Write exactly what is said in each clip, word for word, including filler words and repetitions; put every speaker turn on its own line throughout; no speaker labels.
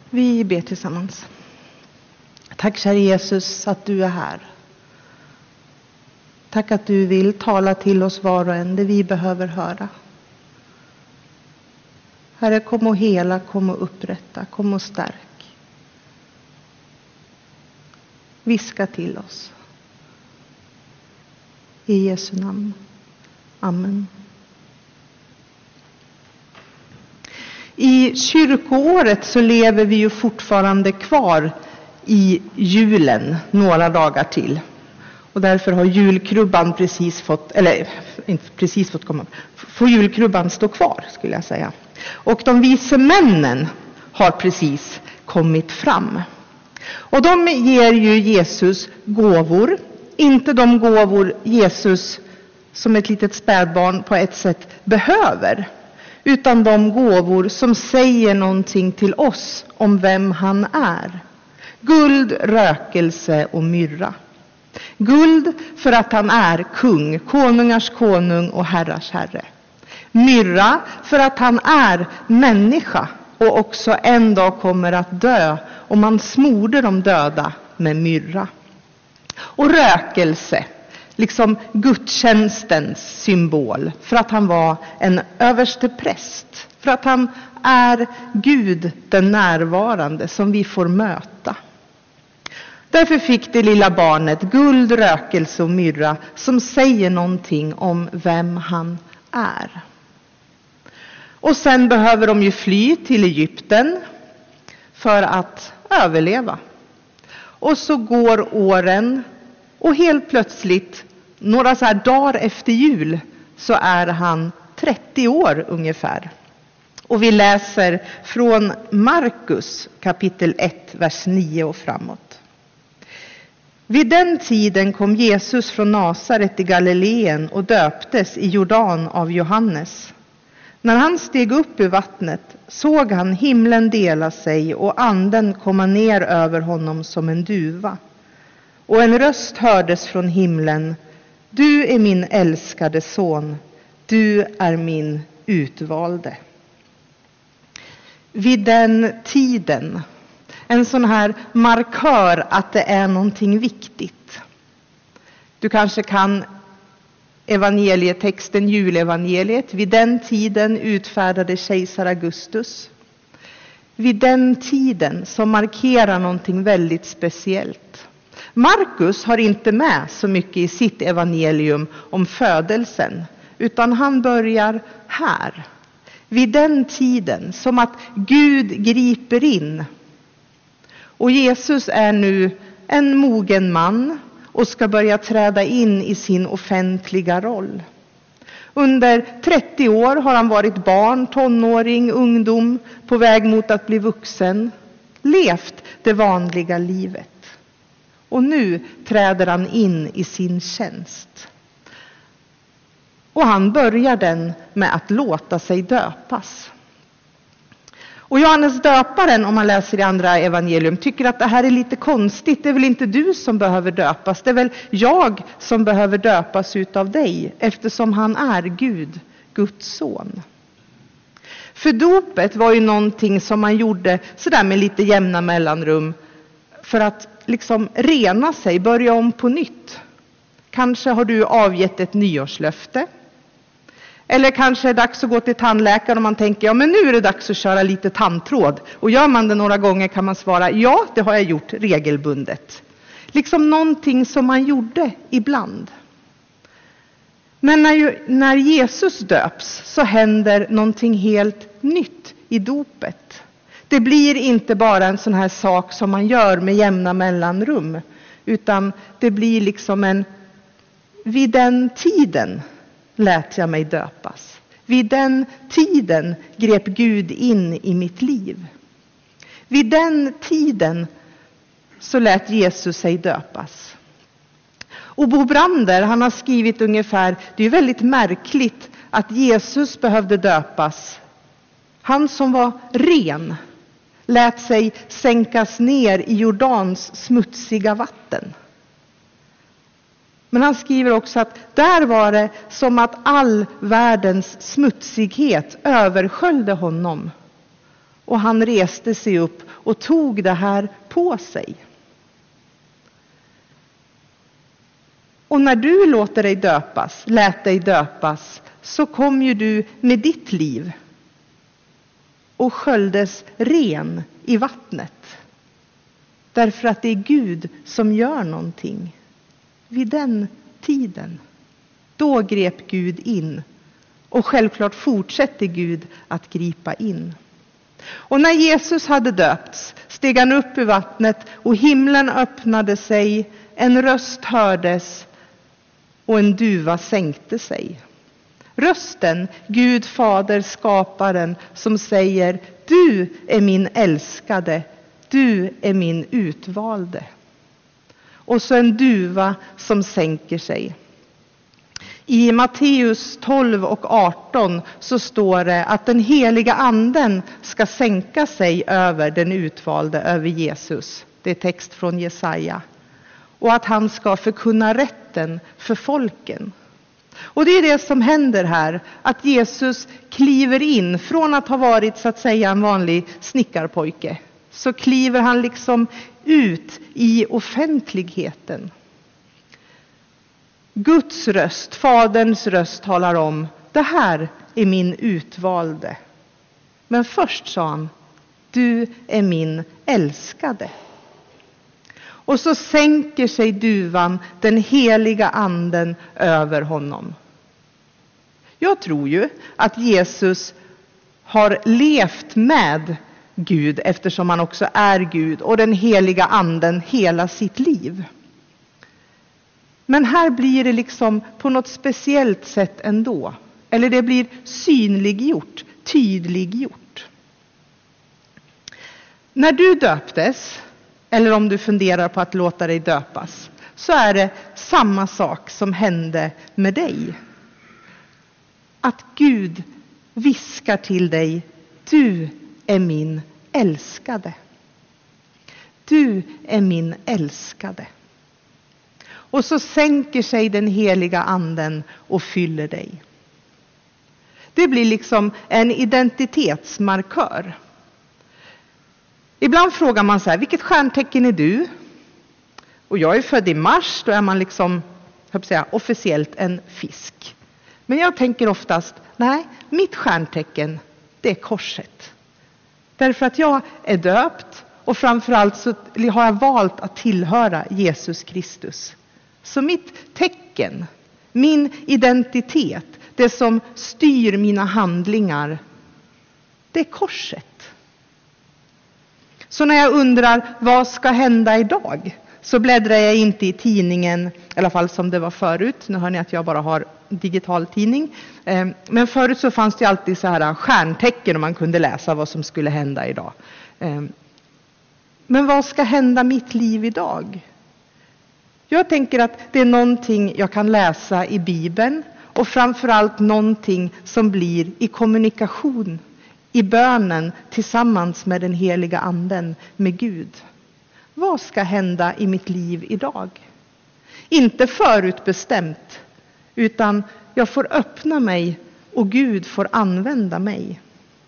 Vi ber tillsammans. Tack kära Jesus att du är här. Tack att du vill tala till oss var och en det vi behöver höra. Herre, kom och hela, kom och upprätta, kom och stärk. Viska till oss. I Jesu namn. Amen. I kyrkoåret så lever vi ju fortfarande kvar i julen några dagar till. Och därför har julkrubban precis fått, eller inte precis fått komma, får julkrubban stå kvar skulle jag säga. Och de vise männen har precis kommit fram. Och de ger ju Jesus gåvor, inte de gåvor Jesus som ett litet spädbarn på ett sätt behöver. Utan de gåvor som säger någonting till oss om vem han är. Guld, rökelse och myrra. Guld för att han är kung, konungars konung och herrars herre. Myrra för att han är människa och också en dag kommer att dö. Och man smorde de döda med myrra. Och rökelse. Liksom gudstjänstens symbol. För att han var en överste präst. För att han är Gud den närvarande som vi får möta. Därför fick det lilla barnet guld, rökelse och myrra som säger någonting om vem han är. Och sen behöver de ju fly till Egypten för att överleva. Och så går åren och helt plötsligt, några så här dagar efter jul, så är han trettio år ungefär. Och vi läser från Markus kapitel ett, vers nio och framåt. Vid den tiden kom Jesus från Nasaret i Galileen och döptes i Jordan av Johannes. När han steg upp ur vattnet såg han himlen dela sig och anden komma ner över honom som en duva. Och en röst hördes från himlen: Du är min älskade son, du är min utvalde. Vid den tiden, en sån här markör att det är någonting viktigt. Du kanske kan evangelietexten, julevangeliet. Vid den tiden utfärdade kejsar Augustus. Vid den tiden som markerar någonting väldigt speciellt. Markus har inte med så mycket i sitt evangelium om födelsen. Utan han börjar här. Vid den tiden, som att Gud griper in. Och Jesus är nu en mogen man och ska börja träda in i sin offentliga roll. Under trettio år har han varit barn, tonåring, ungdom, på väg mot att bli vuxen. Levt det vanliga livet. Och nu träder han in i sin tjänst. Och han börjar den med att låta sig döpas. Och Johannes döparen, om man läser i andra evangelium, tycker att det här är lite konstigt. Det är väl inte du som behöver döpas. Det är väl jag som behöver döpas utav dig. Eftersom han är Gud, Guds son. För dopet var ju någonting som man gjorde sådär med lite jämna mellanrum. För att liksom rena sig, börja om på nytt. Kanske har du avgett ett nyårslöfte. Eller kanske är det dags att gå till tandläkaren och man tänker, ja men nu är det dags att köra lite tandtråd. Och gör man det några gånger kan man svara, ja det har jag gjort regelbundet. Liksom någonting som man gjorde ibland. Men när, när Jesus döps så händer någonting helt nytt i dopet. Det blir inte bara en sån här sak som man gör med jämna mellanrum. Utan det blir liksom en, vid den tiden lät jag mig döpas. Vid den tiden grep Gud in i mitt liv. Vid den tiden så lät Jesus sig döpas. Och Bo Brander, han har skrivit ungefär, det är väldigt märkligt att Jesus behövde döpas. Han som var ren lät sig sänkas ner i Jordans smutsiga vatten. Men han skriver också att där var det som att all världens smutsighet översköljde honom. Och han reste sig upp och tog det här på sig. Och när du låter dig döpas, lät dig döpas, så kom ju du med ditt liv och sköljdes ren i vattnet. Därför att det är Gud som gör någonting. Vid den tiden, då grep Gud in. Och självklart fortsätter Gud att gripa in. Och när Jesus hade döpts steg han upp i vattnet och himlen öppnade sig. En röst hördes och en duva sänkte sig. Rösten, Gud fader skaparen, som säger: du är min älskade, du är min utvalde. Och så en duva som sänker sig. I Matteus tolv och arton så står det att den heliga anden ska sänka sig över den utvalde, över Jesus. Det är text från Jesaja. Och att han ska förkunna rätten för folken. Och det är det som händer här, att Jesus kliver in från att ha varit så att säga en vanlig snickarpojke. Så kliver han liksom ut i offentligheten. Guds röst, faderns röst talar om: det här är min utvalde. Men först sa han: du är min älskade. Och så sänker sig duvan, den heliga anden, över honom. Jag tror ju att Jesus har levt med Gud, eftersom han också är Gud, och den heliga anden hela sitt liv. Men här blir det liksom på något speciellt sätt ändå. Eller det blir synliggjort, tydliggjort. När du döptes, eller om du funderar på att låta dig döpas, så är det samma sak som hände med dig. Att Gud viskar till dig: du är min älskade. Du är min älskade. Och så sänker sig den heliga anden och fyller dig. Det blir liksom en identitetsmarkör. Ibland frågar man så här: vilket stjärntecken är du? Och jag är född i mars, då är man liksom, jag säga, officiellt en fisk. Men jag tänker oftast: nej, mitt stjärntecken, det är korset. Därför att jag är döpt, och framförallt så har jag valt att tillhöra Jesus Kristus. Så mitt tecken, min identitet, det som styr mina handlingar, det är korset. Så när jag undrar vad ska hända idag, så bläddrar jag inte i tidningen, i alla fall som det var förut. Nu hör ni att jag bara har digital tidning. Men förut så fanns det alltid så här stjärntecken och man kunde läsa vad som skulle hända idag. Men vad ska hända mitt liv idag? Jag tänker att det är någonting jag kan läsa i Bibeln, och framförallt någonting som blir i kommunikation, i bönen tillsammans med den heliga anden, med Gud. Vad ska hända i mitt liv idag? Inte förutbestämt, utan jag får öppna mig och Gud får använda mig.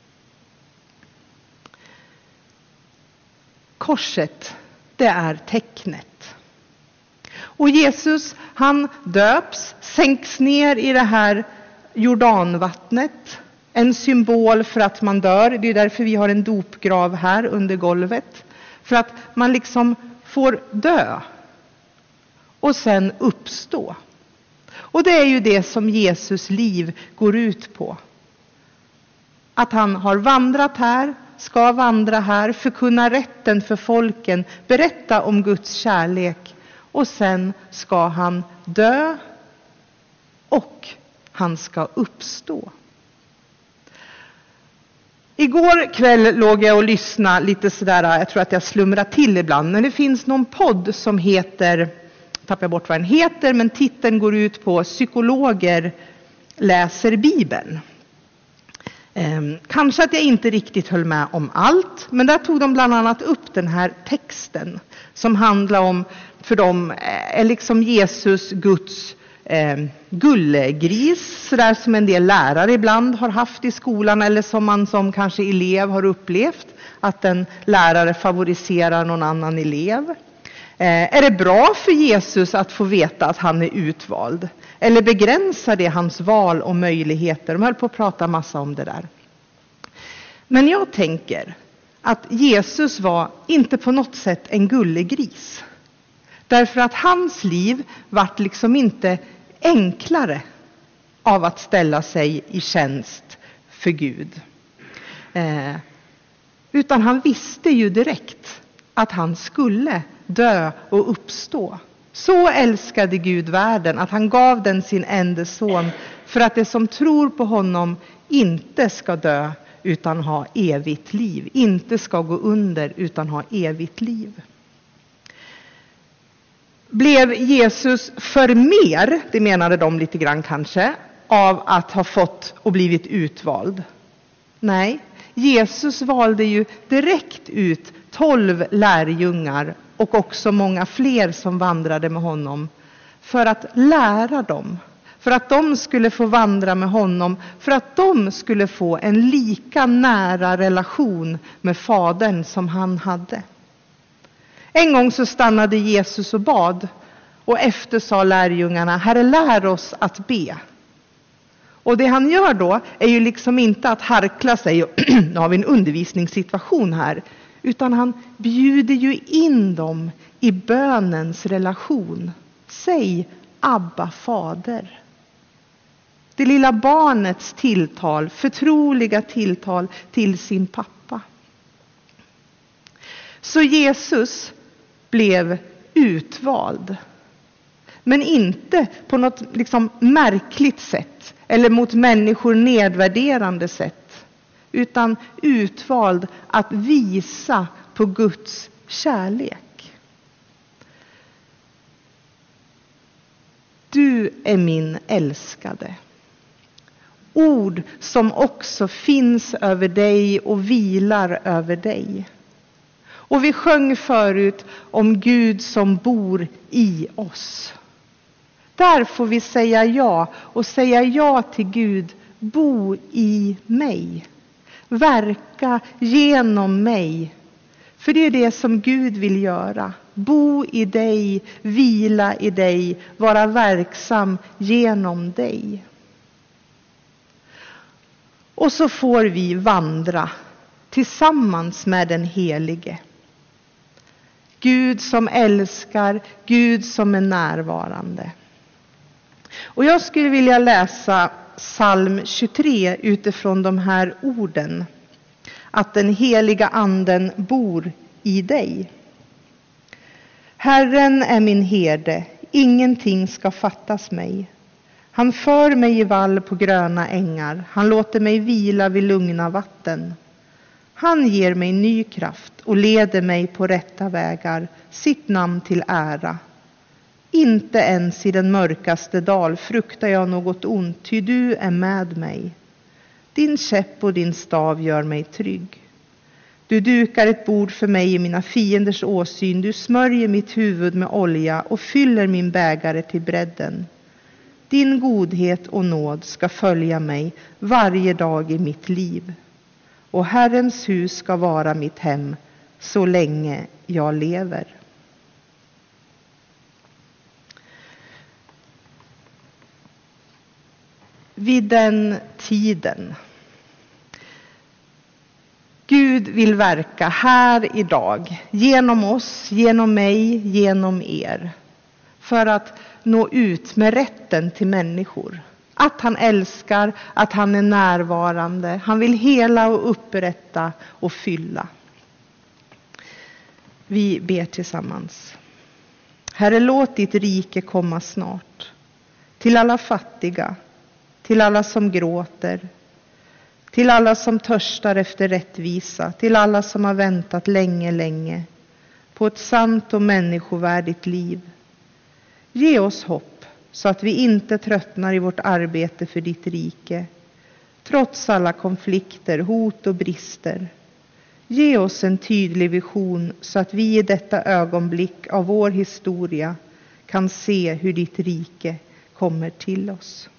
Korset, det är tecknet. Och Jesus, han döps, sänks ner i det här Jordanvattnet. En symbol för att man dör. Det är därför vi har en dopgrav här under golvet. För att man liksom får dö och sen uppstå. Och det är ju det som Jesus liv går ut på. Att han har vandrat här, ska vandra här, förkunna rätten för folken, berätta om Guds kärlek. Och sen ska han dö och han ska uppstå. Igår kväll låg jag och lyssnade lite sådär, jag tror att jag slumrar till ibland. Men det finns någon podd som heter, tappar jag bort vad den heter, men titeln går ut på Psykologer läser Bibeln. Eh, kanske att jag inte riktigt höll med om allt, men där tog de bland annat upp den här texten som handlar om, för dem är liksom Jesus Guds eh, gullegris, så där som en del lärare ibland har haft i skolan, eller som man som kanske elev har upplevt att en lärare favoriserar någon annan elev. Eh, är det bra för Jesus att få veta att han är utvald? Eller begränsar det hans val och möjligheter? De höll på att prata massa om det där. Men jag tänker att Jesus var inte på något sätt en gullegris. Därför att hans liv vart liksom inte enklare av att ställa sig i tjänst för Gud. Eh, utan han visste ju direkt att han skulle dö och uppstå. Så älskade Gud världen att han gav den sin enda son för att det som tror på honom inte ska dö utan ha evigt liv. Inte ska gå under utan ha evigt liv. Blev Jesus för mer, det menade de lite grann kanske, av att ha fått och blivit utvald? Nej, Jesus valde ju direkt ut tolv lärjungar och också många fler som vandrade med honom för att lära dem. För att de skulle få vandra med honom, för att de skulle få en lika nära relation med Fadern som han hade. En gång så stannade Jesus och bad, och efter sa lärjungarna: Herre, lär oss att be. Och det han gör då är ju liksom inte att harkla sig och nu har vi en undervisningssituation här, utan han bjuder ju in dem i bönens relation. Säg Abba Fader. Det lilla barnets tilltal, förtroliga tilltal till sin pappa. Så Jesus blev utvald. Men inte på något liksom märkligt sätt eller mot människor nedvärderande sätt. Utan utvald att visa på Guds kärlek. Du är min älskade. Ord som också finns över dig och vilar över dig. Och vi sjöng förut om Gud som bor i oss. Där får vi säga ja och säga ja till Gud. Bo i mig. Verka genom mig. För det är det som Gud vill göra. Bo i dig, vila i dig, vara verksam genom dig. Och så får vi vandra tillsammans med den helige. Gud som älskar, Gud som är närvarande. Och jag skulle vilja läsa psalm tjugotre utifrån de här orden. Att den heliga anden bor i dig. Herren är min herde, ingenting ska fattas mig. Han för mig i vall på gröna ängar, han låter mig vila vid lugna vatten. Han ger mig ny kraft och leder mig på rätta vägar, sitt namn till ära. Inte ens i den mörkaste dal fruktar jag något ont, ty du är med mig. Din käpp och din stav gör mig trygg. Du dukar ett bord för mig i mina fienders åsyn, du smörjer mitt huvud med olja och fyller min bägare till bredden. Din godhet och nåd ska följa mig varje dag i mitt liv. Och Herrens hus ska vara mitt hem så länge jag lever. Vid den tiden. Gud vill verka här idag, genom oss, genom mig, genom er. För att nå ut med rätten till människor. Att han älskar, att han är närvarande. Han vill hela och upprätta och fylla. Vi ber tillsammans. Herre, låt ditt rike komma snart. Till alla fattiga, till alla som gråter. Till alla som törstar efter rättvisa. Till alla som har väntat länge, länge. På ett sant och människovärdigt liv. Ge oss hopp så att vi inte tröttnar i vårt arbete för ditt rike. Trots alla konflikter, hot och brister. Ge oss en tydlig vision så att vi i detta ögonblick av vår historia kan se hur ditt rike kommer till oss.